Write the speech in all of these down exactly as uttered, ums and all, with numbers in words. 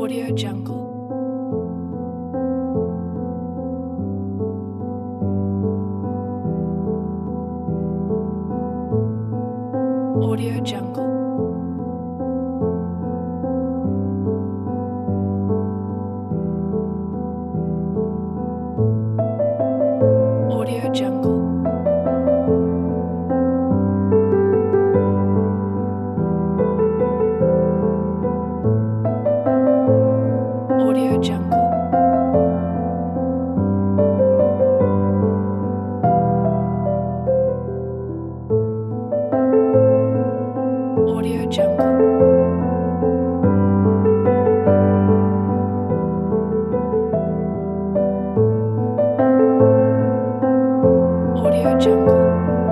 Audio Jungle. Audio Jungle. Audio Jungle. Audio Jungle. Audio Jungle. Audio Jungle.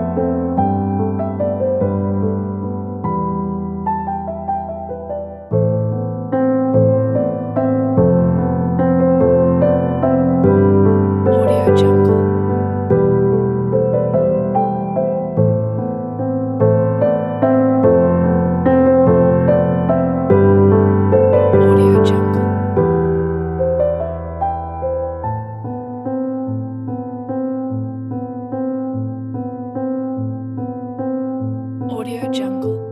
Audio Jungle. Audio Jungle. Audio Jungle.